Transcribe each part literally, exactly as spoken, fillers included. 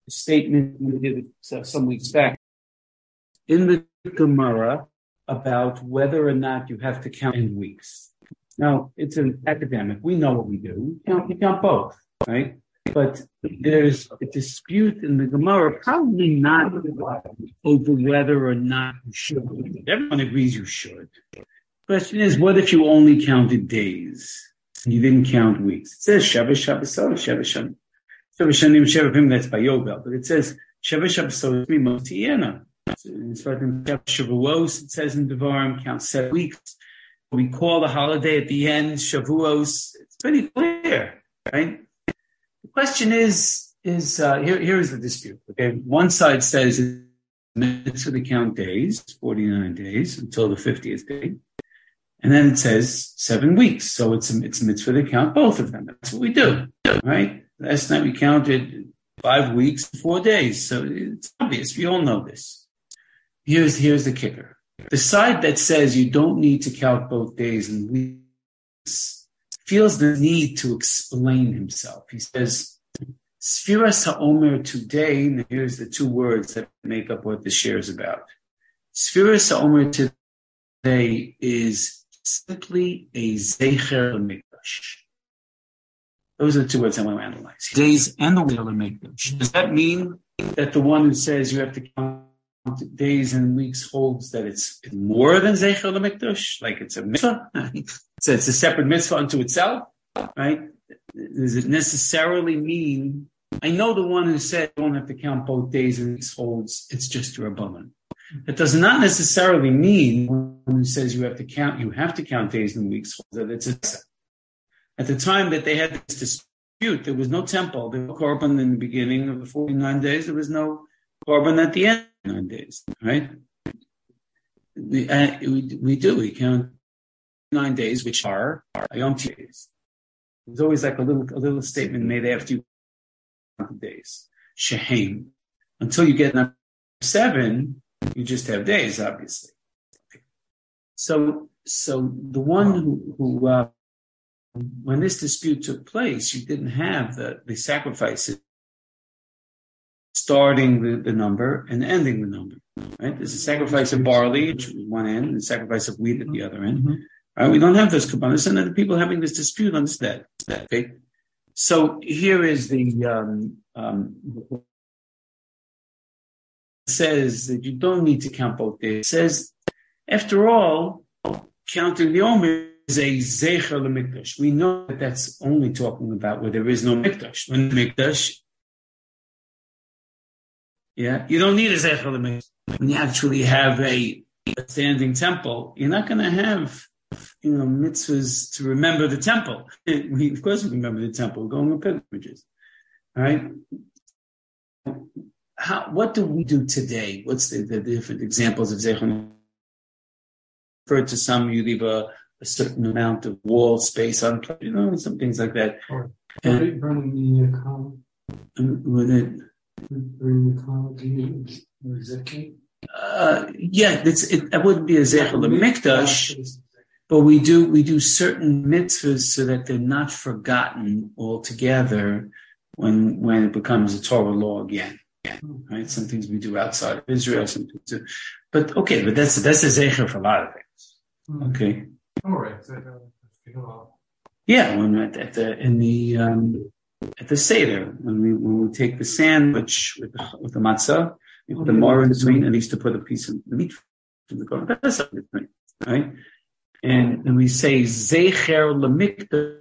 statement we did uh, some weeks back in the Gemara about whether or not you have to count in weeks. Now, it's an academic. We know what we do. You count, you count both, right? But there's a dispute in the Gemara, probably not over whether or not you should. Everyone agrees you should. The question is, what if you only counted days and you didn't count weeks? It says Shabbos, Shabbos, Shabbos, Shabbos, Shabbos, Shabbos, that's by Yoga, but it says Shabbos, Shabbos, Motiyena. It's like in Shavuos, it says in Devarim, count seven weeks. We call the holiday at the end Shavuos. It's pretty clear, right? The question is, is uh, here, here is the dispute. Okay, one side says it's mitzvah to count days, forty-nine days until the fiftieth day, and then it says seven weeks. So it's a, it's a mitzvah to count both of them. That's what we do, right? Last night we counted five weeks, four days. So it's obvious. We all know this. Here's here's the kicker. The side that says you don't need to count both days and weeks feels the need to explain himself. He says, Sfiras HaOmer today, and here's the two words that make up what the share is about. Sfiras HaOmer today is simply a Zecher HaMikdash. Those are the two words I want to analyze. Days and the Zecher HaMikdash. Does that mean that the one who says you have to count days and weeks holds that it's more than Zeichel HaMikdash, like it's a mitzvah? So it's a separate mitzvah unto itself, right? Does it necessarily mean, I know the one who said you don't have to count both days and weeks holds, it's just your Rabbanan. That does not necessarily mean one who says you have to count, you have to count days and weeks holds, that it's a At the time that they had this dispute, there was no temple, there was no korban in the beginning of the forty-nine days, there was no korban at the end. Nine days, right? We, uh, we we do. We count nine days, which are Yom Tov days. There's always like a little a little statement made after you count the days. Shehem. Until you get number seven, you just have days, obviously. So so the one who who uh, when this dispute took place, you didn't have the the sacrifices starting the, the number and ending the number, right? There's a sacrifice of barley at one end and a sacrifice of wheat at the other end. Mm-hmm. Right? We don't have those kabbalas, and then the people having this dispute on that. Okay, so here is the um, um, it says that you don't need to count both days. It says, after all, counting the Omer is a Zecher LeMikdash. We know that that's only talking about where there is no Mikdash. When the Mikdash, yeah, you don't need a Zecher LeMikdash. When you actually have a, a standing temple, you're not going to have, you know, mitzvahs to remember the temple. We, of course, we remember the temple. We're going on pilgrimages, all right? How, what do we do today? What's the, the different examples of Zecher? Refer to some, you leave a, a certain amount of wall space on, you know, some things like that. Or and, burning the uh, column. With it. Burning the column, do you use Zecher? Uh, yeah, it's, it, it wouldn't be a Zecher LeMikdash, but we do, we do certain mitzvahs so that they're not forgotten altogether when, when it becomes a Torah law again. Right? Some things we do outside of Israel, some things do. But okay, but that's, that's a Zecher for a lot of things. Okay. All right. Yeah, when at, at the, in the, um, at the Seder, when we, when we take the sandwich with the, with the matzah, we put the maror in between, and used to put a piece of meat from the garden. That's in between, right? And, and we say, Zecher LeMikdash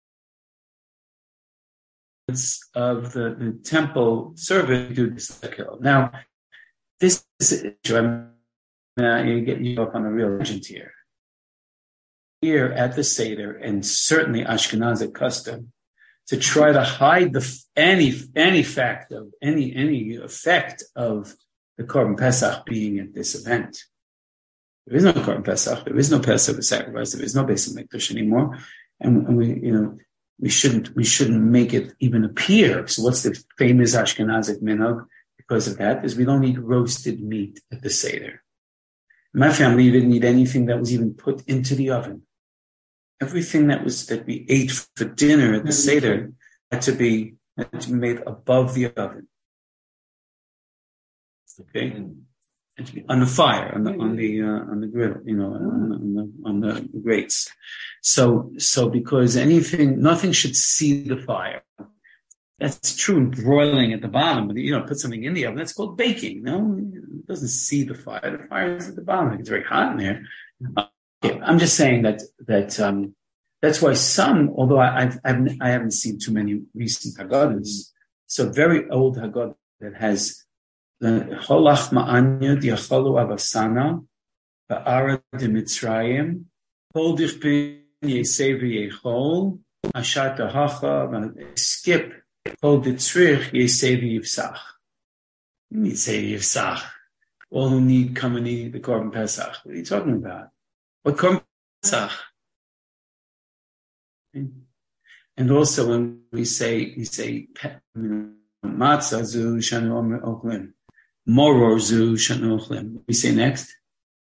of the, the temple service do this. Now, this is an issue. I'm uh, you get you up on a real legend here. Here at the Seder, and certainly Ashkenazic custom, to try to hide the any any fact of any any effect of the Korban Pesach being at this event. There is no Korban Pesach. There is no Pesach sacrifice. There is no Beis Hamikdash anymore, and, and we you know we shouldn't we shouldn't make it even appear. So what's the famous Ashkenazic minhag? Because of that is we don't eat roasted meat at the Seder. In my family, you didn't eat anything that was even put into the oven. Everything that was that we ate for dinner at the Seder had to be had to be made above the oven. Okay, on the fire, on the on the uh, on the grill, you know, on the, on the on the grates. So so because anything, nothing should see the fire. That's true in broiling at the bottom, but you know, put something in the oven. That's called baking. No, it doesn't see the fire. The fire is at the bottom. It's very hot in there. Okay, I'm just saying that that um, that's why some, although I I've, I've I haven't seen too many recent Haggadahs. So very old Haggadah that has the Holach Ma'anya Diacholu Avasana Ba'ara de Mitzrayim Kol Dichpin Yesei V'Yechol Ashat Hacha Skip Kol Ditzrich Yesei V'Yivsach. Yesei V'Yivsach. All who need come and eat the Korban Pesach. What are you talking about? What Korban Pesach? And also when we say we say Matzah Zu Shanu Ochlim, Moror Zu Shanu Ochlim. We say next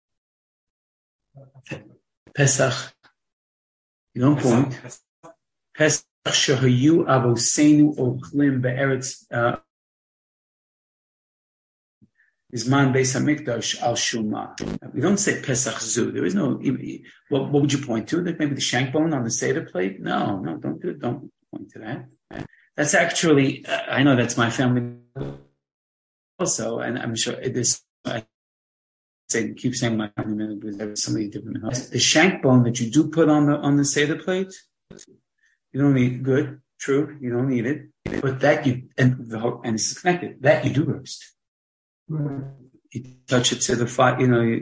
Pesach. You don't point. Pesach Shehayu Avosenu Ochlim Be'eretz Izman Beis Hamikdash Al Shuma. We don't say Pesach Zu. There is no. What, what would you point to? That maybe the shank bone on the Seder plate? No, no, don't do it. Don't point to that. That's actually. Uh, I know that's my family also, and I'm sure this. I say keep saying my family member because there's so many different. The shank bone that you do put on the on the Seder plate, you don't need. Good, true. You don't need it, but that you and the whole, and it's connected. That you do roast. Right. You touch it to the fire, you know, you,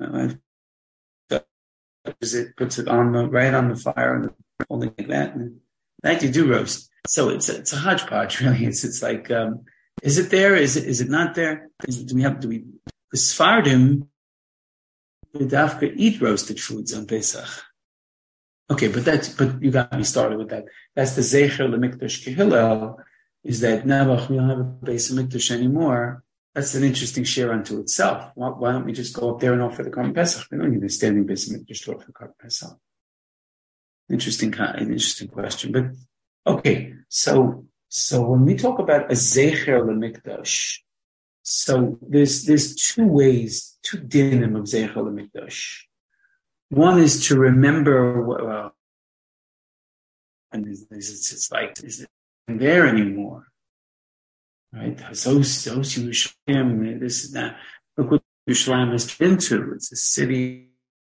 it puts it on the, right on the fire and holding like that. And that you do roast. So it's a, it's a hodgepodge, really. It's, it's like, um, is it there? Is it, is it not there? Is it, do we have, do we, the Sfardim, the Dafka eat roasted foods on Pesach. Okay, but that's, but you got me started with that. That's the Zecher L'Mikdash Kehillel, is that Nebuch, we don't have a base of Mikdash anymore. That's an interesting share unto itself. Why, why don't we just go up there and offer the Korban Pesach? We don't need a standing base of Mikdash to offer the Korban Pesach. Interesting, an interesting question. But okay, so so when we talk about a Zecher L'Mikdash, so there's there's two ways, two dinim of Zecher L'Mikdash. One is to remember, well, and it's, it's, it's like, is it there anymore? Right? Those, those Yerushalayim, this is that. Look what Yerushalayim has turned into. It's a city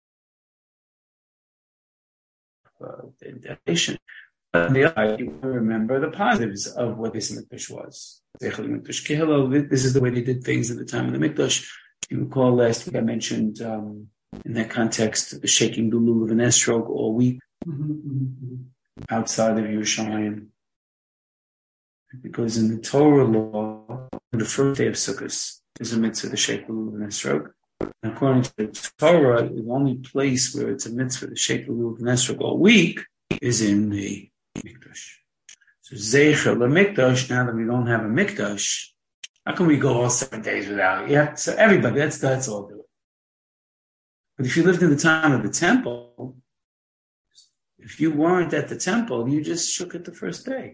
of dedication. But on the other side, you remember the positives of what this Mikdash was. This is the way they did things at the time of the Mikdash. You recall last week I mentioned, um, in that context, shaking the lulav and estrog all week outside of Yerushalayim. Because in the Torah law, the first day of Sukkot is a mitzvah to shake the lulav and estrog. And according to the Torah, the only place where it's a mitzvah to shake the lulav and estrog all week is in the Mikdash. So Zecher LaMikdash, now that we don't have a Mikdash, how can we go all seven days without it? Yeah, so everybody, that's, that's all do it. But if you lived in the time of the temple, if you weren't at the temple, you just shook it the first day.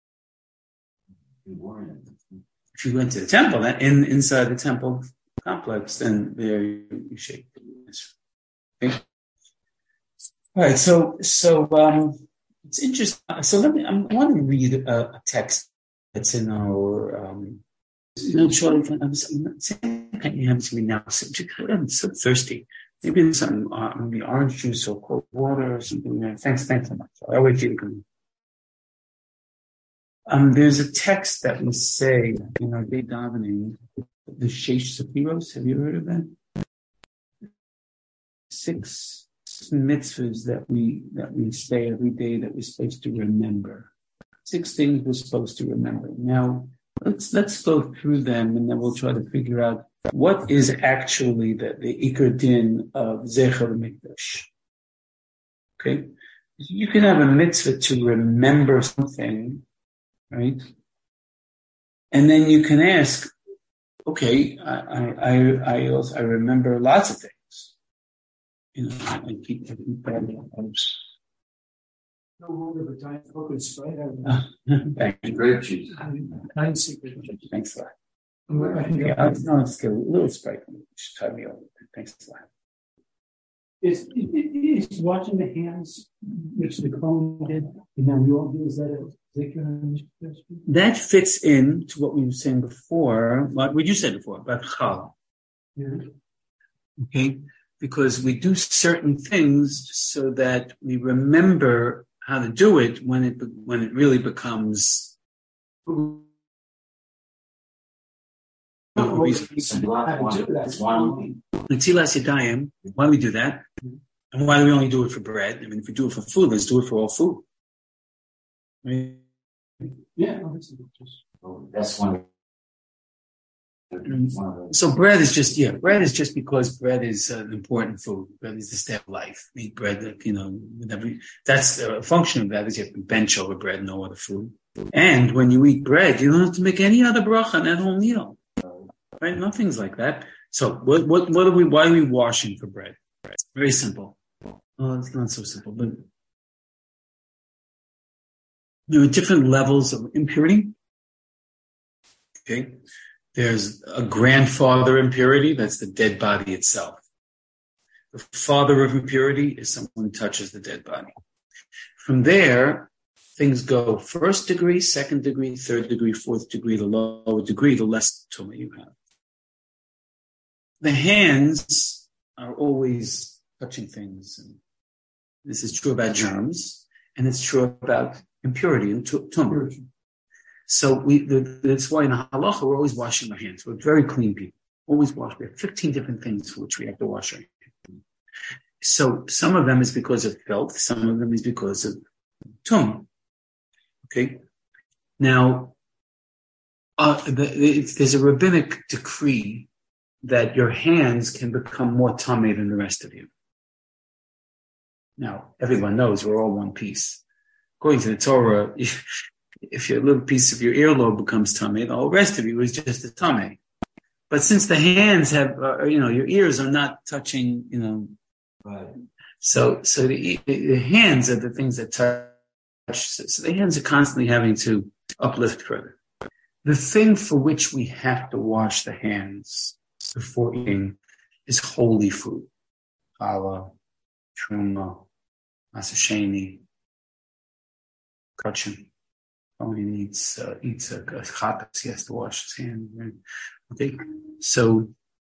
If you went to the temple, in inside the temple complex, then there you, you shake the okay. All right, so so um, it's interesting. So let me. I want to read a, a text that's in our. Um, you know, short. I'm saying you have to be now. I'm so thirsty. Maybe some uh, maybe orange juice or cold water or something. Thanks, thanks so much. I'll wait till you come. Um, there's a text that we say in our day davening, the Sheish Sapiros. Have you heard of that? Six mitzvahs that we that we say every day that we're supposed to remember. Six things we're supposed to remember. Now, let's let's go through them, and then we'll try to figure out what is actually the the Iker Din of Zecher Mikdash. Okay, you can have a mitzvah to remember something. Right, and then you can ask, okay, I I I also I remember lots of things. You know, I keep I keep that. No longer the time focus, right? Thank you. Great cheese. Nine secret. Thanks a lot. Yeah, I, no, it's a little sprite. Just try me over. Thanks a lot. Is, is watching the hands, which the clone did, and then we all do, is that a zikr? That fits in to what we were saying before, what you said before, about chal. Yeah. Okay? Because we do certain things so that we remember how to do it when it when it really becomes Netilas Yadayim. Why do we do that? And why do we only do it for bread? I mean, if we do it for food, let's do it for all food. Right? Yeah. That's one. So bread is just, yeah, bread is just because bread is an important food. Bread is the stay of life. Eat bread, you know, whatever. That's the function of that is you have to bench over bread, no other food. And when you eat bread, you don't have to make any other bracha on that whole meal. Right? Nothing's like that. So what, what, what are we, why are we washing for bread? Very simple. Well, it's not so simple, but there are different levels of impurity. Okay. There's a grandfather impurity, that's the dead body itself. The father of impurity is someone who touches the dead body. From there, things go first degree, second degree, third degree, fourth degree, the lower degree, the less tumah you have. The hands are always touching things. And this is true about germs, and it's true about impurity and tumah. So we, the, that's why in halacha we're always washing our hands. We're very clean people. Always wash. We have fifteen different things for which we have to wash our hands. So some of them is because of filth. Some of them is because of tumah. Okay. Now, uh, the, it's, there's a rabbinic decree that your hands can become more tamei than the rest of you. Now, everyone knows we're all one piece. According to the Torah, if your little piece of your earlobe becomes tamei, the whole rest of you is just a tamei. But since the hands have, uh, you know, your ears are not touching, you know, right. so so the, the hands are the things that touch. So the hands are constantly having to uplift further. The thing for which we have to wash the hands before eating is holy food. Challah, truma, masasheni, kachin. When he eats, uh, eats a, a chatas, he has to wash his hands. Right? Okay, so,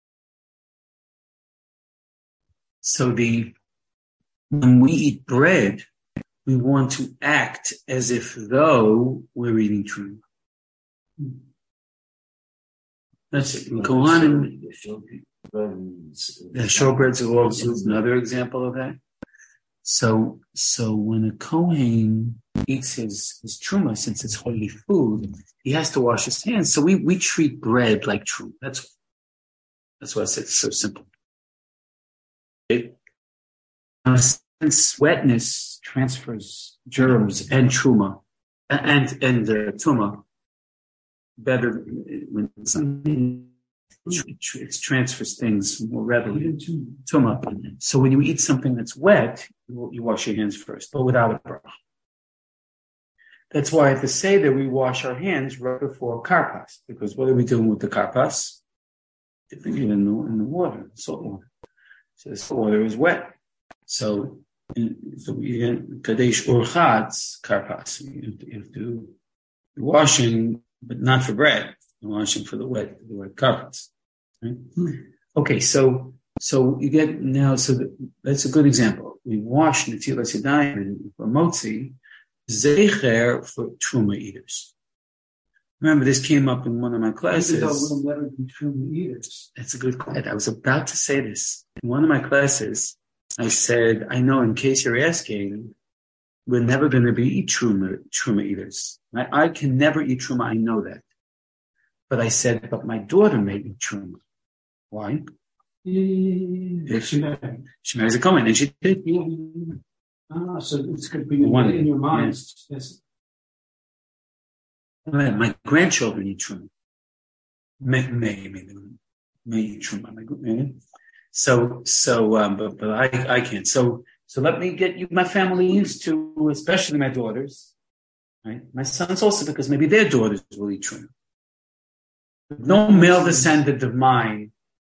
so the, when we eat bread, we want to act as if though we're eating truma. That's it. Kohanim, the showbreads are also another example of that. So, so when a Kohen eats his, his truma, since it's holy food, he has to wash his hands. So we, we treat bread like truma. That's, that's why I said it's so simple. It, since wetness transfers germs and truma, and, and uh, tuma, better when something it transfers things more readily. Tuma. So when you eat something that's wet, you wash your hands first, but without a bracha. That's why at the Seder we wash our hands right before karpas, because what are we doing with the karpas? Dipping it in the, in the water, salt water. So the salt water is wet. So, so we kadesh urchatz karpas. You have to, you have to do washing, but not for bread. You're washing for the wet, the wet karpas. Right? Okay, so so you get now. So the, that's a good example. We wash netilas yadayim for motzi. Zecher for truma eaters. Remember, this came up in one of my classes. We'll never be truma eaters. That's a good question. I was about to say this. In one of my classes, I said, I know in case you're asking, we're never going to be truma, truma eaters. I, I can never eat truma, I know that. But I said, but my daughter may eat truma. Why? Yeah, she, she marries a Kohen, and she did. Yeah. Ah, so it's going to be in, in your mind. Yeah. Yes. My grandchildren eat truma. May, may, may, may eat truma. May. So, so, um, but, but I, I can't. So, so let me get you, my family used to, especially my daughters, right? My sons also, because maybe their daughters will eat truma. No male descendant of mine,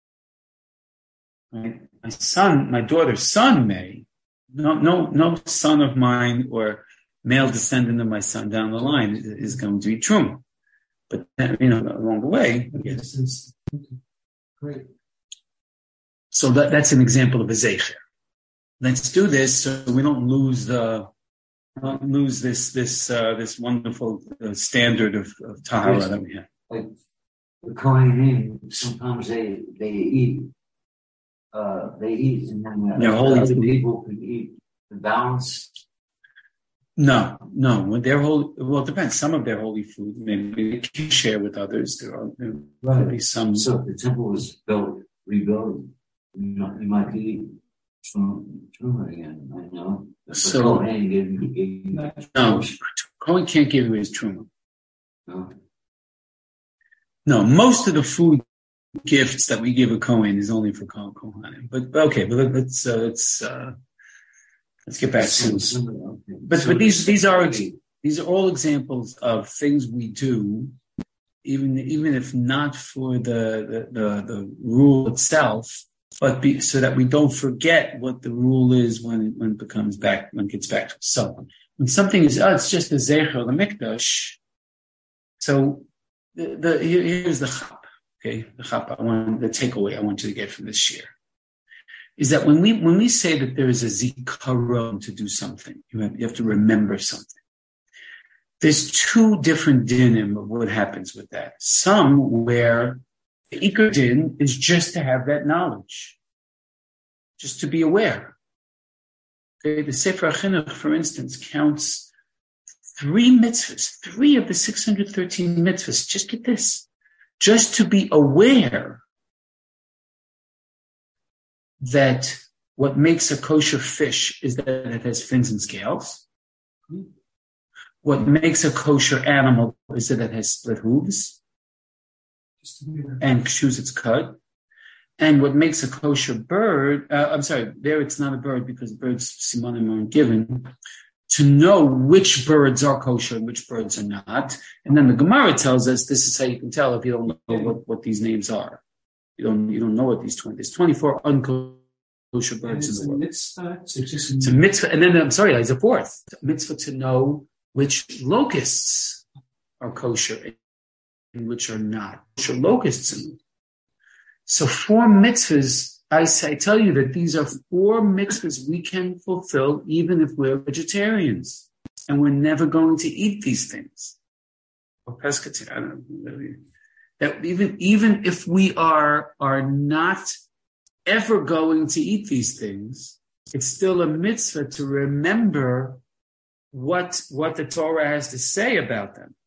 right? My son, my daughter's son may. No, no, no son of mine or male descendant of my son down the line is, is going to be truma. But you know, along the way, yes. Okay. Great. So that, that's an example of a zecher. Let's do this so we don't lose the don't lose this this uh, this wonderful uh, standard of, of tahara yes. that we have. Like the Kohanim, sometimes they they eat uh, they eat and then uh, yeah, other food. people can eat the balance. No, no. When they're holy, well, it depends. Some of their holy food maybe they can share with others. There are there right. Could be some. So if the temple was built, rebuilt, you know, you might eat from Truma again. I know. So Kohen gave, gave, no, Kohen can't give you his truma. No. No, most of the food gifts that we give a Kohen is only for Kohanim. But okay, but let's uh, let's. Uh, Let's get back to, but but these these are these are all examples of things we do, even even if not for the the, the, the rule itself, but be, so that we don't forget what the rule is when it, when it becomes back when it gets back to us. So when something is oh, it's just a zecher the mikdash. So the, the here, here's the chap, okay, the chap I want the takeaway I want you to get from this year. Is that when we when we say that there is a zikaron to do something, you have, you have to remember something. There's two different dinim of what happens with that. Some where the ikar din is just to have that knowledge, just to be aware. Okay, the Sefer HaChinuch, for instance, counts three mitzvahs, three of the six hundred thirteen mitzvahs. Just get this, just to be aware that what makes a kosher fish is that it has fins and scales. What makes a kosher animal is that it has split hooves and shoes its cut. And what makes a kosher bird, uh, I'm sorry, there it's not a bird because birds simonim aren't given, to know which birds are kosher and which birds are not. And then the Gemara tells us this is how you can tell if you don't know what, what these names are. You don't, you don't know what these twenty, there's twenty-four unkosher birds in the world. Mitzvah, so it's, just it's a mitzvah. And then, I'm sorry, there's a fourth. It's a mitzvah to know which locusts are kosher and which are not. Kosher locusts. In so four mitzvahs, I say, I tell you that these are four mitzvahs we can fulfill even if we're vegetarians. And we're never going to eat these things. Or pescatarian, I don't know. That even, even if we are, are not ever going to eat these things, it's still a mitzvah to remember what, what the Torah has to say about them.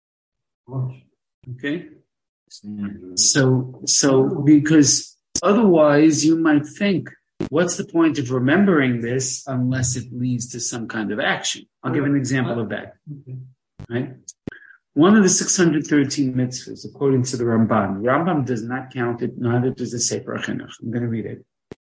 Okay? So, so, because otherwise you might think, what's the point of remembering this unless it leads to some kind of action? I'll give an example of that. Right? One of the six hundred thirteen mitzvahs, according to the Ramban, Rambam does not count it, neither does the Sefer HaChinuch. I'm going to read it.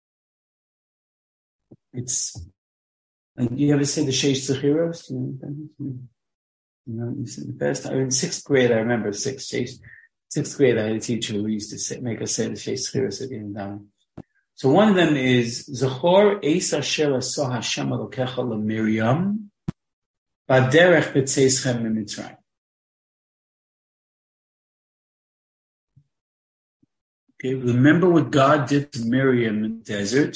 It's, like, you ever say the Sheish Tzechiros? You know, you said the best. I mean, in sixth grade, I remember sixth, sixth, sixth grade, I had a teacher who used to say, make us say the Sheish Tzechiros at the end down. So one of them is, Zachor Eis Asher Asah Hashem Elokecha LaMiriam Baderech B'Tzeischem Mitzrayim. Okay, remember what God did to Miriam in the desert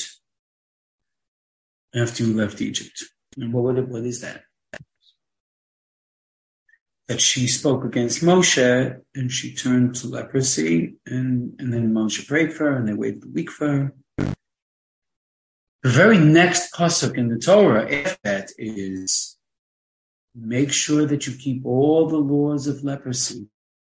after you left Egypt. And what, what is that? That she spoke against Moshe and she turned to leprosy, and, and then Moshe prayed for her and they waited a week for her. The very next pasuk in the Torah after that is, make sure that you keep all the laws of leprosy.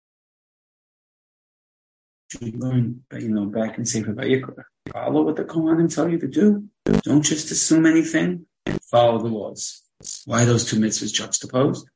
You learn, you know, back in Sefer Vayikra. Follow what the Kohanim tell you to do. Don't just assume anything. Follow the laws. Why are those two mitzvahs juxtaposed?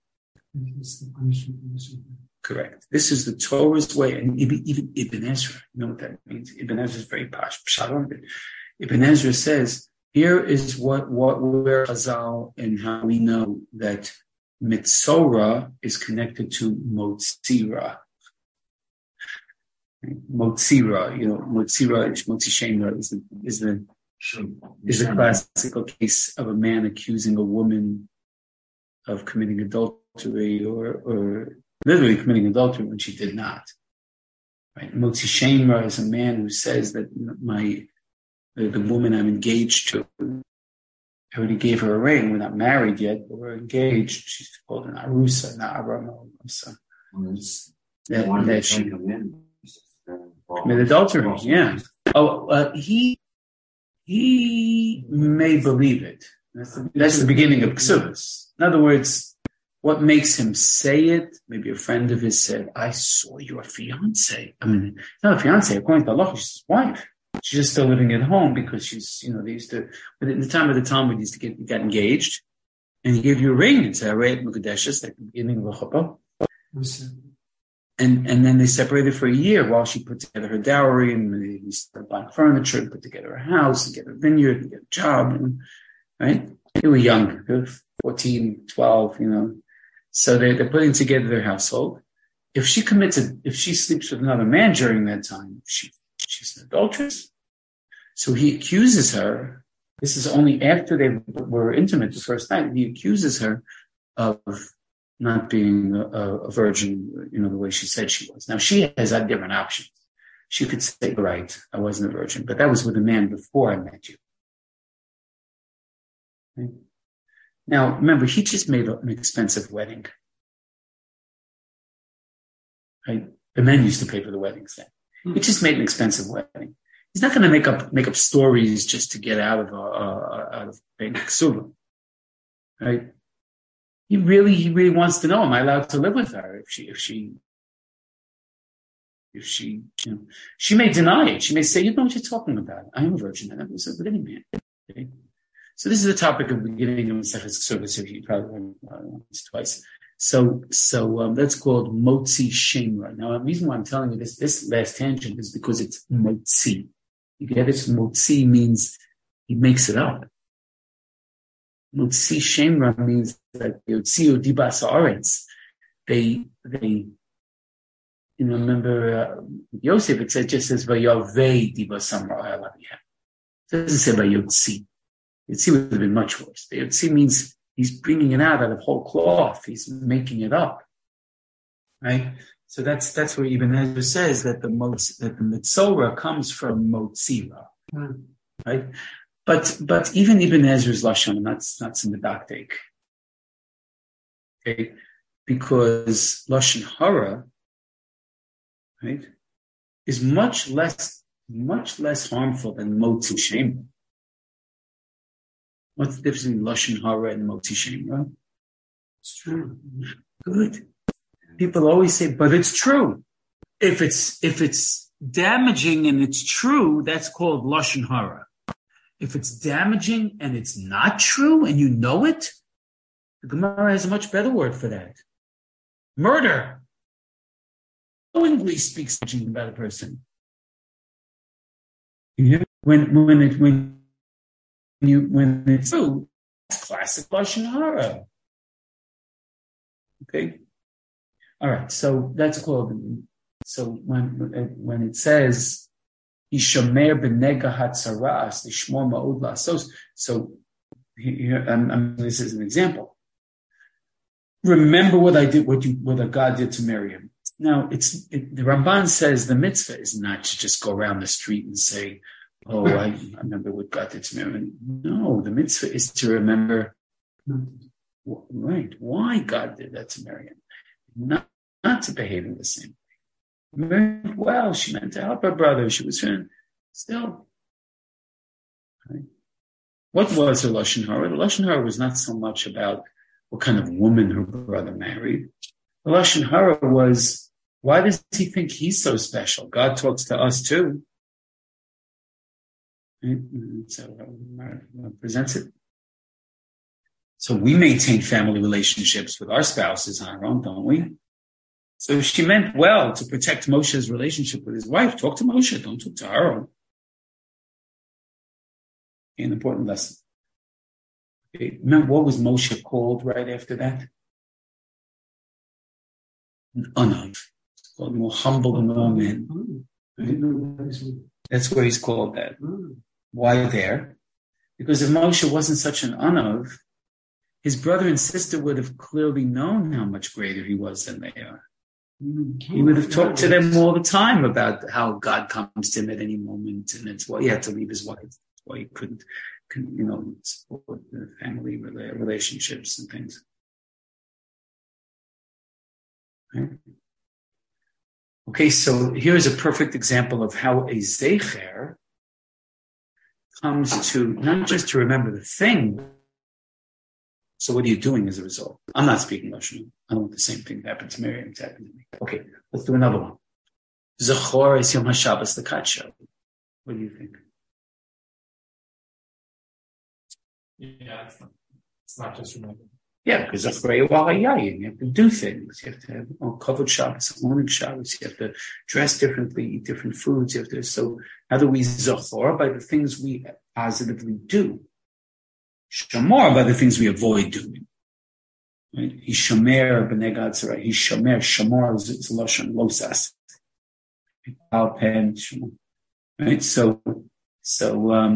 Correct. This is the Torah's way, and even, even Ibn Ezra, you know what that means? Ibn Ezra is very posh. Ibn Ezra says, here is what, what, where Chazal and how we know that Mitzorah is connected to Motzira. Motzira, you know, Motzira, Motzi Shemra is the, is the, is the classical case of a man accusing a woman of committing adultery or, or literally committing adultery when she did not. Right? Motzi Shemra is a man who says that my, the, the woman I'm engaged to, I already gave her a ring. We're not married yet, but we're engaged. She's called an Arusa, not Arusa. That, that she committed adultery, yeah. Oh, uh, he, he may believe it. That's the, that's the beginning of Ksubas. In other words, what makes him say it? Maybe a friend of his said, I saw your fiance. I mean, not a fiance, according to Allah, she's his wife. She's just still living at home because she's, you know, they used to, but in the time of the Talmud, they used to get, get engaged and he gave you a ring and said, Arayat Mukadeshus, like the beginning of a chuppah. And, and then they separated for a year while she put together her dowry and he started buying furniture and put together a house and get a vineyard and get a job. And, right? They were young, they were fourteen, twelve, you know. So they're, they're putting together their household. If she commits a, if she sleeps with another man during that time, she, she's an adulteress. So he accuses her. This is only after they were intimate the first night. He accuses her of not being a, a virgin, you know, the way she said she was. Now, she has had different options. She could say, right, I wasn't a virgin, but that was with a man before I met you. Okay. Now, remember, he just made an expensive wedding. Right? The men used to pay for the weddings then. He just made an expensive wedding. He's not going to make up make up stories just to get out of uh, uh, out of being ksuba, right? He really he really wants to know: am I allowed to live with her? If she if she if she you know she may deny it. She may say, "You know what you're talking about? I am a virgin. I never was with any man." Okay? So this is the topic of the beginning of Masechet Ksuba. So you probably learned uh, once twice. So so um, that's called Motzi Shemra. Now the reason why I'm telling you this this last tangent is because it's Motzi. You get it? Motzi means he makes it up. Motzi Shemra means that Yotziu Dibas Haaretz. They, they, you know, remember uh, Yosef, it said, just says, Vayavei Dibas Hamra Elaviyah. It doesn't say Vayotzi. Yotzi would have been much worse. The Yotzi means he's bringing it out out of whole cloth. He's making it up. Right? So that's that's where Ibn Ezra says that the motz, that the mitzora comes from motzira, mm. right? But but even Ibn Ezra's lashon, that's not syndactic, okay? Because lashon hara, right, is much less much less harmful than motzi shemra. What's the difference between lashon hara and motzi shemra? It's true. Good. People always say, but it's true. If it's, if it's damaging and it's true, that's called lashon hara. If it's damaging and it's not true and you know it, the Gemara has a much better word for that. Murder. Knowingly speaks about a person. Yeah. When, when it, when you, when it's true, it's classic lashon hara. Okay. All right, so that's called. So when when it says "Yishomer b'nega hatzaras lishmor ma'od la'asos," so here, um, um, this is an example. Remember what I did, what you, what God did to Miriam. Now, it's it, the Ramban says the mitzvah is not to just go around the street and say, "Oh, I, I remember what God did to Miriam." No, the mitzvah is to remember, right, why God did that to Miriam. Not, not to behave in the same way. Well, she meant to help her brother. She was trying, still. Right? What was her lashon hara? The lashon hara was not so much about what kind of woman her brother married. The lashon hara was, why does he think he's so special? God talks to us too. Right? So uh, presents it. So we maintain family relationships with our spouses on our own, don't we? So she meant well to protect Moshe's relationship with his wife. Talk to Moshe, don't talk to Aaron. An important lesson. Okay. Remember, what was Moshe called right after that? An Anav. Called more humble than all men. That's where he's called that. Why there? Because if Moshe wasn't such an Anav, his brother and sister would have clearly known how much greater he was than they are. He would have talked to them all the time about how God comes to him at any moment, and it's why he had to leave his wife. That's why he couldn't, you know, support the family relationships and things. Right? Okay, so here's a perfect example of how a zecher comes to not just to remember the thing. So what are you doing as a result? I'm not speaking Russian. I don't want the same thing to happen to Miriam to happen to me. Okay, let's do another one. Zachor es Yom HaShabbos l'kadsho. What do you think? Yeah, it's not, it's not just remembering. Yeah, because Zachor Yayin, you have to do things. You have to have oh, covered Shabbos, morning Shabbos. You have to dress differently, eat different foods. You have to. So how do we Zachor? By the things we positively do. Shamar by the things we avoid doing. Right? He's shomer b'nei Gatzara. He's shomer. Shamar is, is lashon losas. Alpen. Right. So, so, um,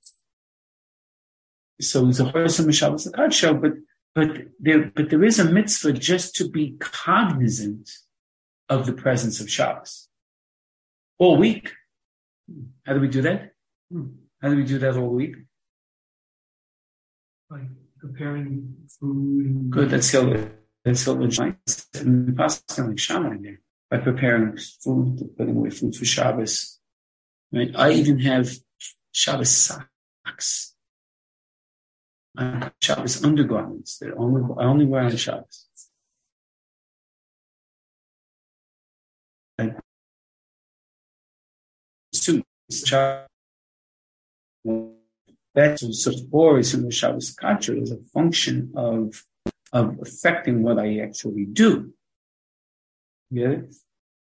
so it's a Choros HaShabbos l'kadsho, but but there, but there is a mitzvah just to be cognizant of the presence of Shabbos all week. How do we do that? How do we do that all week? By preparing food. And Good. That's still that's still nice. And possibly shaman there by preparing food, putting away food for Shabbos. Right. I even have Shabbos socks. I have Shabbos undergarments that only I only wear on Shabbos. And suits. That's Zachor is in the Shabbos Kadsho is a function of of affecting what I actually do. Get it?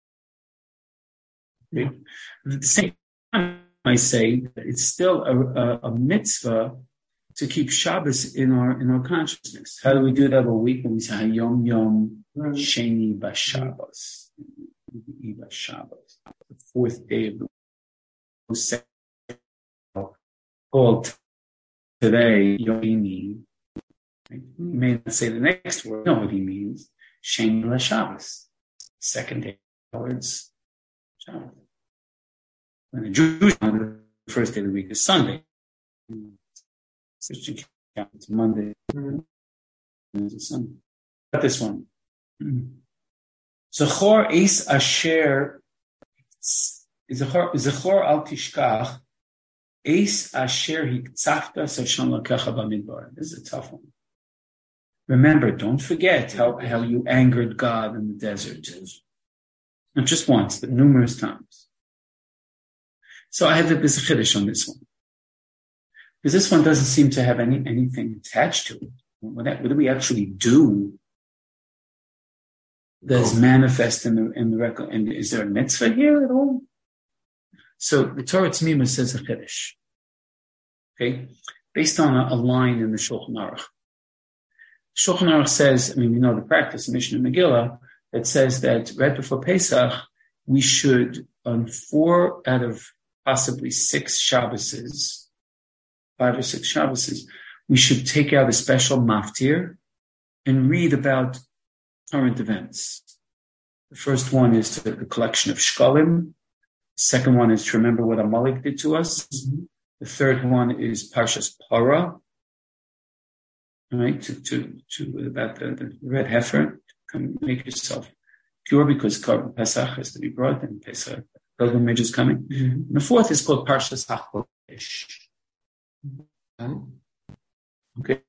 Okay. At the same time, I say that it's still a, a, a mitzvah to keep Shabbos in our in our consciousness. How do we do that all week? When we say Yom Yom Sheni B'Shabbos, B'Shabbos, the fourth day of the called today Yomi. Right? He may not say the next word. You know what he means? Sheni L'Shabbos, second day towards Shabbos. When the Jewish calendar, the first day of the week is Sunday. Christian calendar, it's Monday. It's Sunday. Got this one. Zachor Eis Asher Zachor Al Tishkach Eis Asher Hiktzafta Sashon Lakacha Bamidbar. This is a tough one. Remember, don't forget how, how you angered God in the desert. Not just once, but numerous times. So I have a chiddush on this one. Because this one doesn't seem to have any anything attached to it. What, what do we actually do that's oh. manifest in the in the record? And is there a mitzvah here at all? So the Torah Tzmima says a chiddush, okay, based on a, a line in the Shulchan Aruch. Shulchan Aruch says, I mean, we know the practice in Mishnah Megillah that says that right before Pesach we should on four out of possibly six Shabboses, five or six Shabboses, we should take out a special maftir and read about current events. The first one is to the collection of shkalim. The second one is to remember what Amalek did to us. Mm-hmm. The third one is Parshas Para, right? To to to about the, the red heifer. Come make yourself pure because Pesach has to be brought and Pesach pilgrimage is coming. Mm-hmm. And the fourth is called Parshas HaChodesh. Okay.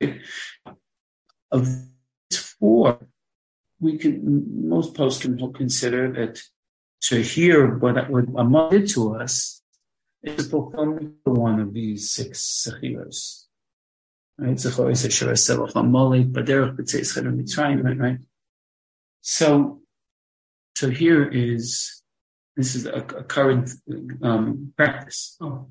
Of these four, we can most posts can consider that to hear what what Amal did to us is the fulfillment of one of these six sechilas. Right? Zachor is a shara selach Amalek, Baderech b'tzeis cheder Mitzrayim. Right? So, so here is this is a, a current um, practice. Oh.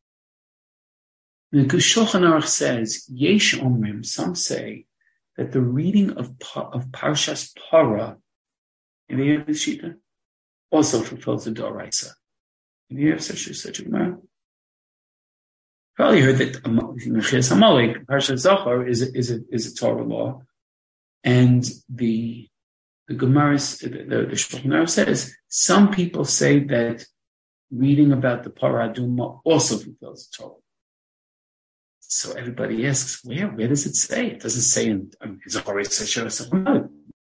The Shulchan Aruch says, Yesh Omrim, some say that the reading of of Parshas Para, in the Shita, also fulfills the Doraisa. Have you heard such a such a Gemara? Probably heard that Mechias Amalek, Parshat Zachor, is a, is a is a Torah law, and the the Gemara, the the, the Shulchan Aruch says some people say that reading about the Parah Aduma also fulfills the Torah. So everybody asks, where where does it say? It doesn't say in Zachor. It says Shemot.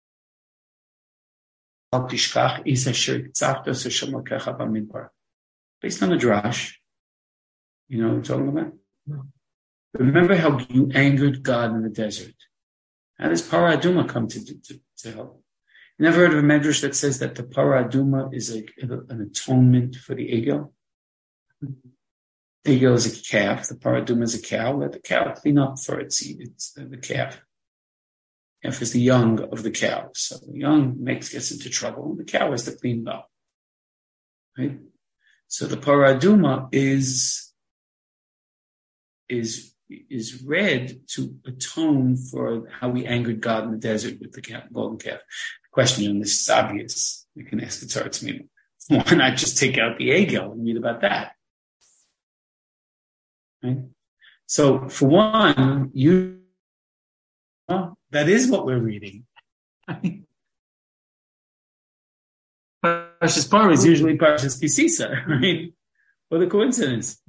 Based on the drash, you know what I'm talking about? No. Remember how you angered God in the desert. How does Parah Aduma come to, to, to help? You never heard of a medrash that says that the Parah Aduma is a, an atonement for the Egel? The Egel is a calf. The Parah Aduma is a cow. Let the cow clean up for its it's the, the calf. Calf is the young of the cow. So the young makes gets into trouble, and the cow has to clean it up. Right? So the Parah Aduma is is is read to atone for how we angered God in the desert with the calf, golden calf. The question on this is obvious. We can ask the Torah to me. Why not just take out the Egel and read about that? Right? So for one, you well, that is what we're reading. Parshas Parah is usually Parshas Kisisa, right? What a coincidence.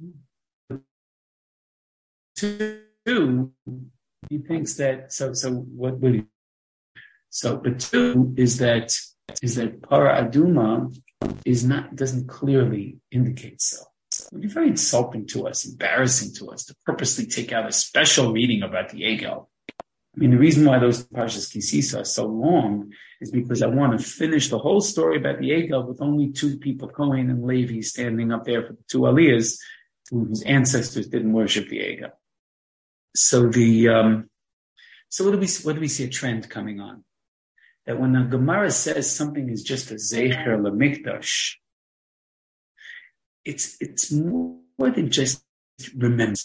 Two, he thinks that, so, so what would he, so, but two is that, is that Parah Aduma is not, doesn't clearly indicate so. It would be very insulting to us, embarrassing to us to purposely take out a special reading about the Egel. I mean, the reason why those Parshas Kisisa are so long is because I want to finish the whole story about the Egel with only two people, Kohen and Levi, standing up there for the two Aliyahs whose ancestors didn't worship the Egel. So the, um, so what do we, what do we see a trend coming on? That when the Gemara says something is just a Zecher LaMikdash, it's, it's more than just remember.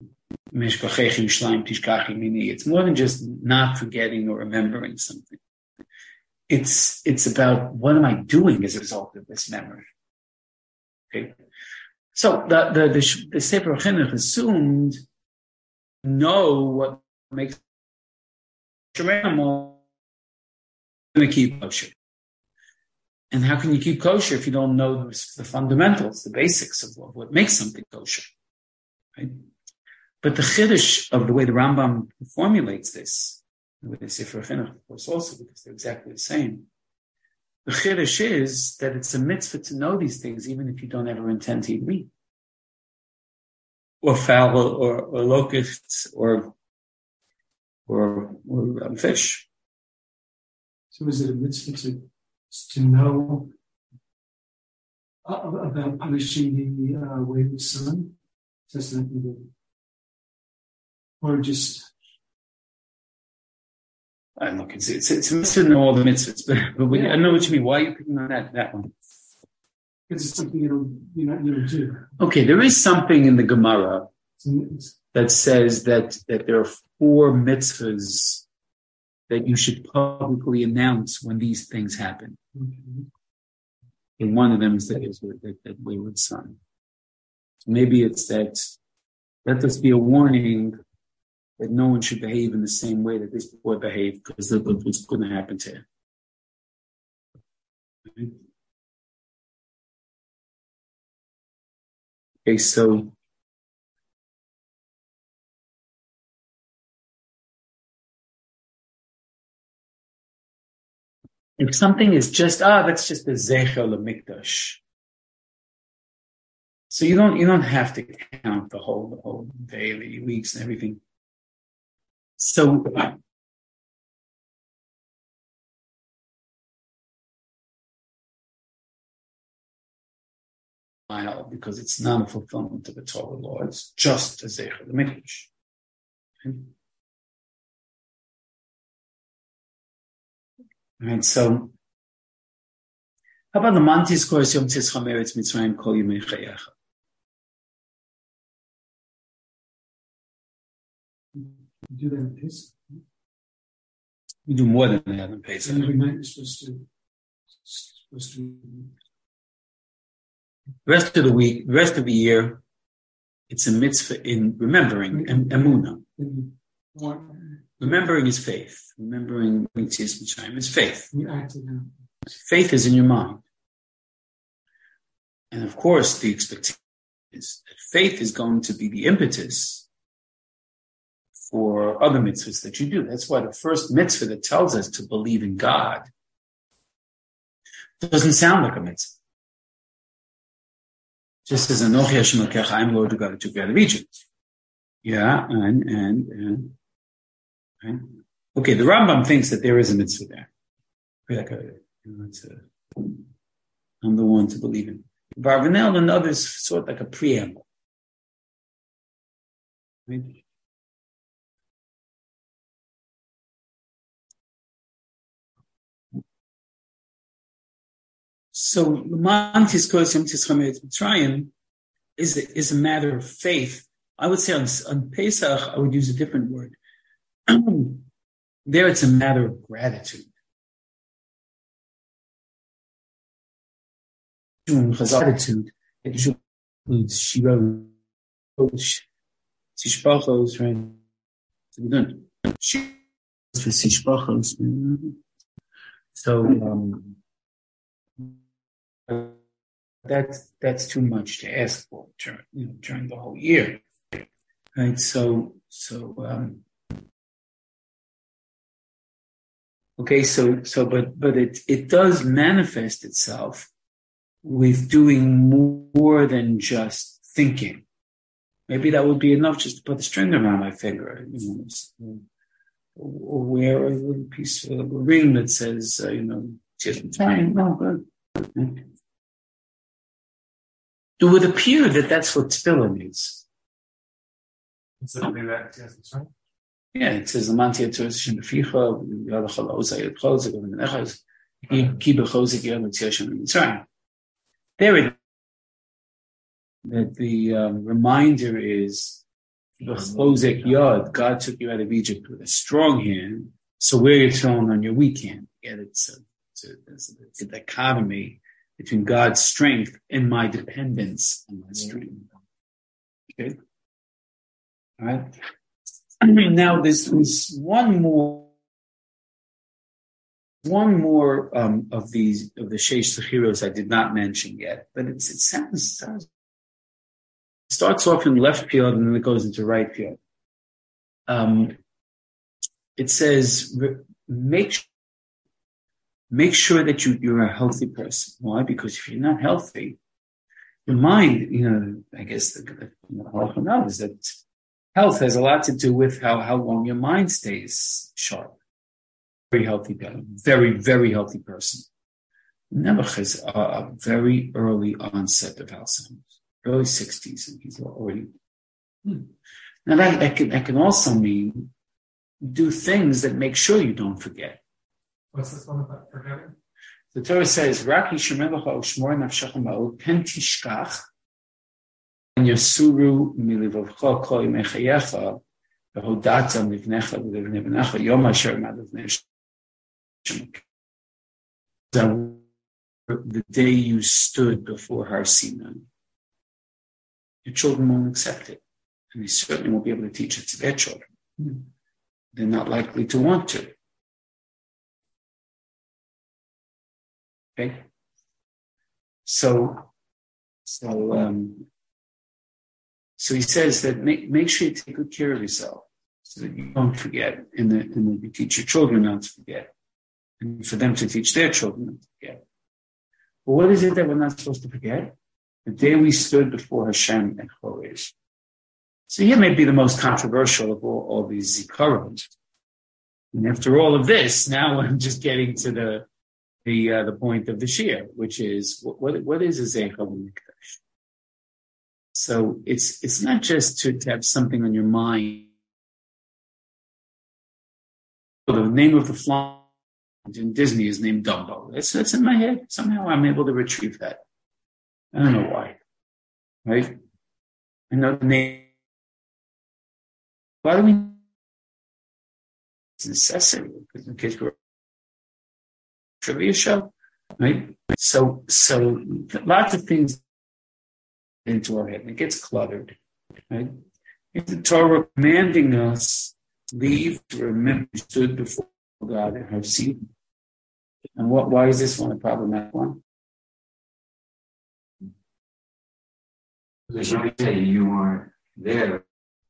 It's more than just not forgetting or remembering something. It's, it's about what am I doing as a result of this memory? Okay. So the, the, the, the Sefer Chinuch assumed know what makes your animal going to keep kosher. And how can you keep kosher if you don't know the, the fundamentals, the basics of what, what makes something kosher? Right? But the chiddush of the way the Rambam formulates this, with the Sefer Chinuch, of course, also because they're exactly the same. The chiddush is that it's a mitzvah to know these things, even if you don't ever intend to eat meat, or fowl, or, or locusts, or or, or um, fish. So, is it a mitzvah to to know uh, about punishing the uh, wayward son? That's not good. Or just, I look, it's, it's, it's a mitzvah to know all the mitzvahs, but, but we, yeah. I know what you mean. Why are you picking on that, that one? Because it's something you don't, you know, you don't do. Okay, there is something in the Gemara that says that, that there are four mitzvahs that you should publicly announce when these things happen. Okay. And one of them is that, is that, that wayward son. So maybe it's that, let this be a warning that no one should behave in the same way that this boy behaved, because that's what's going to happen to him. Okay, okay so if something is just, ah, that's just a Zecher LaMikdash. So you don't, you don't have to count the whole, the whole day, the weeks and everything. So, because it's not a fulfillment of the Torah law, it's just a Zecher LaMikdash. Okay? Right, so, how about the Mantis course, Yom Tzischa Meretz Mitzrayim Kol Yemei Chayecha? You do that in Pesach? We do more than that in Pesach. And every night you're supposed to, supposed to The rest of the week, the rest of the year, it's a mitzvah in remembering and emunah. Remembering is faith. Remembering Yetzias Mitzrayim is faith. Faith is in your mind. And of course, the expectation is that faith is going to be the impetus for other mitzvahs that you do. That's why the first mitzvah that tells us to believe in God doesn't sound like a mitzvah. Just as Anochi Hashem Elokecha, I am Lord God who took you out of Egypt. Yeah, and, and, and, right? Okay, the Rambam thinks that there is a mitzvah there. Like a, you know, it's a, I'm the one to believe in. Barvanel and others sort of like a preamble. Right? So, Mantis Kosim Tischamet Mitzrayim is a, is a matter of faith. I would say on, on Pesach, I would use a different word. There, it's a matter of gratitude. Gratitude. It includes Shiro, Sishpachos, right? So we don't. For Sishpachos. So, um, that's that's too much to ask for during, you know, during the whole year, right? So so um, okay, so so but but it it does manifest itself with doing more than just thinking. Maybe that would be enough just to put the string around my finger, you know, or wear a little piece of a ring that says, uh, you know, just time. No, good. Okay. It would appear that that's what tefillin is. Yeah, it says, "Amanti atzorus sheneficha, yadachal ozay etchol, zegav menechas, ki bechozik yom etziashem mitzrayim." There it that the um, reminder is, bechozek yad, God took you out of Egypt with a strong hand, so wear your tefillin on your weak hand. Yeah, it's a, it's a, it's a, it's a dichotomy between God's strength and my dependence on my strength. Okay? All right? Now, there's, there's one more, one more um, of these, of the Sheish Sechiros I did not mention yet, but it's, it sounds, sounds, it starts off in left field and then it goes into right field. Um, it says, make sure Make sure that you, you're a healthy person. Why? Because if you're not healthy, your mind, you know, I guess the, the you know, is that health has a lot to do with how, how long your mind stays sharp. Very healthy, very, very healthy person. Nebuch has a, a very early onset of Alzheimer's, early sixties, and he's already. Hmm. Now that, that can that can also mean do things that make sure you don't forget. What's this one about forgetting? The Torah says, "Rak yishmerecha u'shmor nafshecha ma'od pen tishkach and yasuru milivavcha kol yimei chayecha v'hodata livnecha v'livnei b'necha yom asher imad livnei Hashem." The day you stood before Har Sinai, your children won't accept it, and they certainly won't be able to teach it to their children. They're not likely to want to. Okay, so, so, um, so he says that make make sure you take good care of yourself so that you don't forget, and that, and that you teach your children not to forget, and for them to teach their children not to forget. But what is it that we're not supposed to forget? The day we stood before Hashem at Choresh. So here may be the most controversial of all, all these zikarons. And after all of this, now I'm just getting to the the uh, the point of the shir, which is what what, what is a zeichel mikdash? So it's it's not just to, to have something on your mind. The name of the fly in Disney is named Dumbo. It's it's in my head. Somehow I'm able to retrieve that. I don't know why. Right? I know the name. Why do we? It's necessary because in case we're trivia show, right? So, so lots of things into our head and it gets cluttered, right? If the Torah commanding us leave to remember we stood before God and have seen. And what? Why is this one a problematic one? Because you say you weren't there.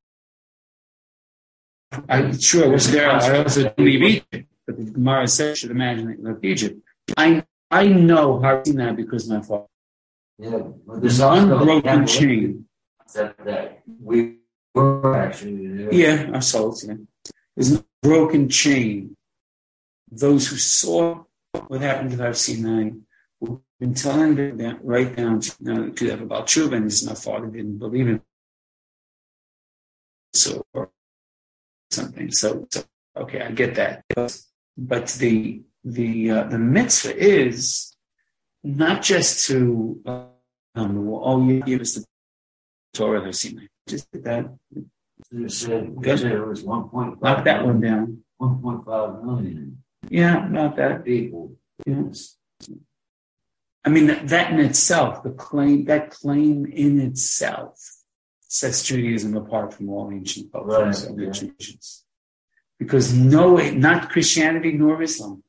I sure I was there. I also didn't leave Egypt, but the Gemara says should imagine that you left Egypt. I I know Har Sinai because my father. Yeah, well, There's an unbroken chain. That, that we were actually there. Yeah, our souls. Yeah, there's an unbroken chain. Those who saw what happened to Har Sinai, who've been telling them that right down to now to have about Tshuva, and his father didn't believe in. So. Or, something. So, so, okay, I get that. But, but the the uh, the mitzvah is not just to uh, um, oh, you give us the Torah Har Sinai. Just did that. You said, you said it was one point five. Knock that one down. One point five million. Yeah, not that people. Yes. I mean that, that in itself, the claim that claim in itself sets Judaism apart from all ancient cultures and right, traditions. Because no, not Christianity nor Islam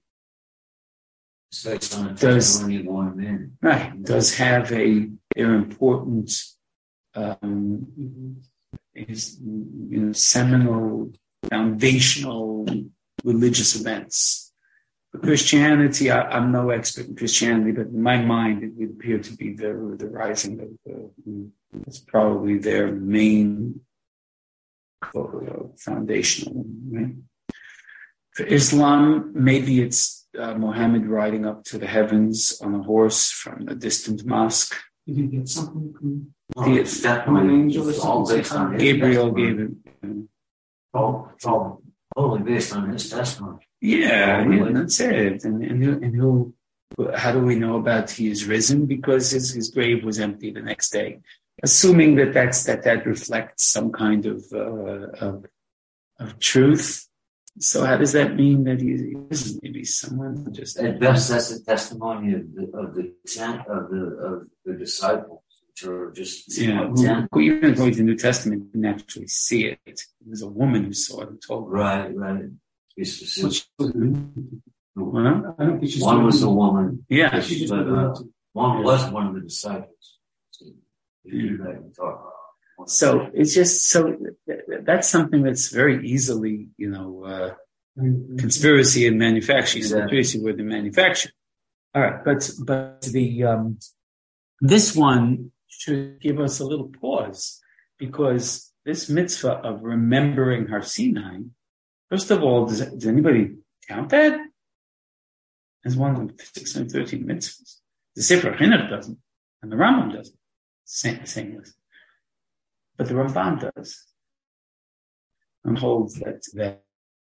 does, right, does have a, their important, um, is, you know, seminal, foundational religious events. For Christianity, I, I'm no expert in Christianity, but in my mind, it would appear to be the, the rising of the, it's probably their main uh, foundational. Right? For Islam, maybe it's uh, Muhammad riding up to the heavens on a horse from a distant mosque. Did he get something from, oh, it's from an angel or all something? based on Gabriel gave it. You know. all, all totally based on his testimony. Yeah, yeah, that's it. And, and, he'll, and he'll, how do we know about he is risen? Because his, his grave was empty the next day. Assuming that that's, that that reflects some kind of, uh, of, of truth. So how does that mean that he is maybe someone just at best that's a testimony of the of the ten of the of the disciples, which are just yeah. Who, who even going to the New Testament didn't actually see it. It was a woman who saw it and told her. Right, right. Which, well, I don't think she's one was a woman. Yeah, she just but, uh, one was one of the disciples. So, you yeah. talk about. So it's just so that's something that's very easily, you know, uh, mm-hmm. conspiracy and manufacturing. Exactly. Conspiracy with the manufacture. All right, but but the um, this one should give us a little pause because this mitzvah of remembering Har Sinai. First of all, does, does anybody count that as one of the six hundred thirteen mitzvahs? The Sefer Chinuch doesn't, and the Rambam doesn't. Same, same list. But the Ramban does. And holds that that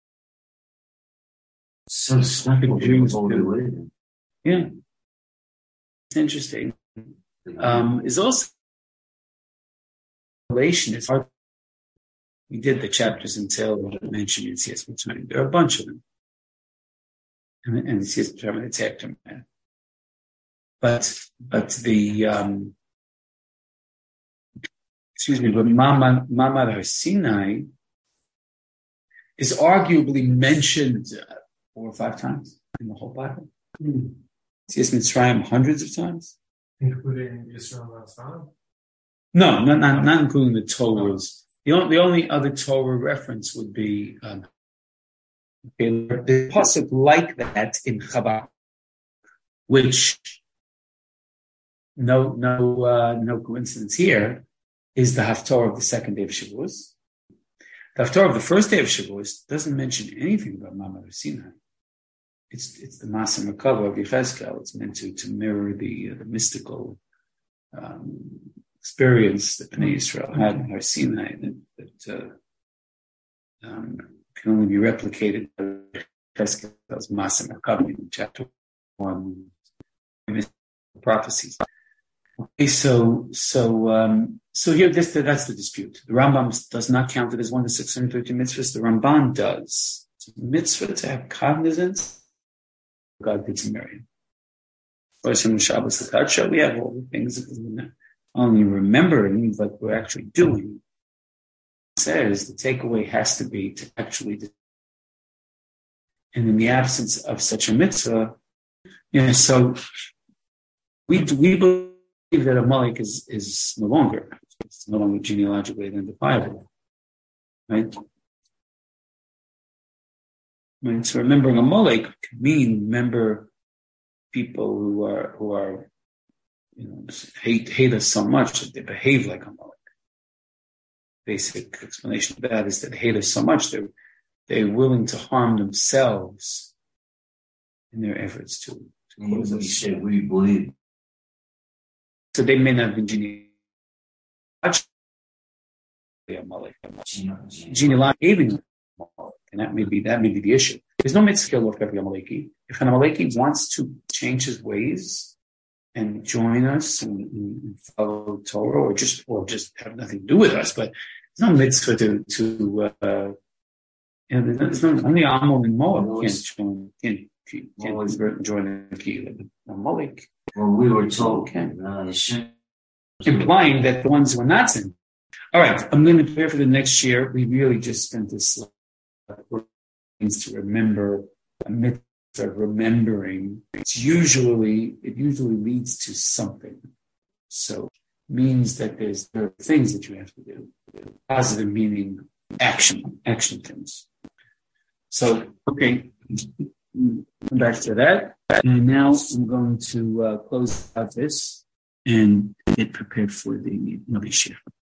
so simple Jews do. Yeah. It's interesting. Um, is also relation is hard. We did the chapters until mentioned in C S Mitzrayim. There are a bunch of them. And, and C S Mitzrayim attacked him. But but the um excuse me, but Ma'amad Har Sinai is arguably mentioned uh, four or five times in the whole Bible. Mm. C S Mitzrayim hundreds of times. Including Yisrael Ratzon? No, not, not, not including the Torahs. The only, the only other Torah reference would be um, the pasuk like that in Chabad, which no no uh, no coincidence here is the Haftarah of the second day of Shavuos. The Haftarah of the first day of Shavuos doesn't mention anything about Ma'amad Har Sinai. It's it's the Masa Merkava of Yechezkel. It's meant to to mirror the uh, the mystical um, experience that Bnei Yisrael had in Har Sinai that, that uh, um, can only be replicated by Yechezkel's Masa Merkava in chapter one, prophecies. Okay, so so um, so here this that's the dispute. The Rambam does not count it as one of the six hundred thirty mitzvahs. The Ramban does. It's a mitzvah to have cognizance. God did to Miriam. First from Shabbos the Kadsha, we have all the things only remembering, but we're actually doing. It says the takeaway has to be to actually do. And in the absence of such a mitzvah, yeah, so we we believe that Amalek is, is no longer, it's no longer genealogically identifiable. Right? Right? So remembering Amalek could mean remember people who are who are you know hate hate us so much that they behave like Amalek. Basic explanation of that is that they hate us so much they're they're willing to harm themselves in their efforts to, to close us. We said we believe. So they may not have been genealogically Amalek. Genealogically, and that may be that may be the issue. There's no mitzvah to kill off every Amaleki. If an Amaleki wants to change his ways and join us and, and follow Torah, or just or just have nothing to do with us, but there's no mitzvah to to uh, you know, there's no only Ammon and Moab can't join can't can't, can't join the key Amalek. Well, we were told, okay. uh, implying that the ones who are not sin. All right, I'm going to prepare for the next year. We really just spent this means to remember a mitzvah of remembering. It's usually it usually leads to something. So it means that there's there are things that you have to do. Positive meaning action, action things. So okay, come back to that. And now I'm going to uh, close out this and get prepared for the Navi Shir.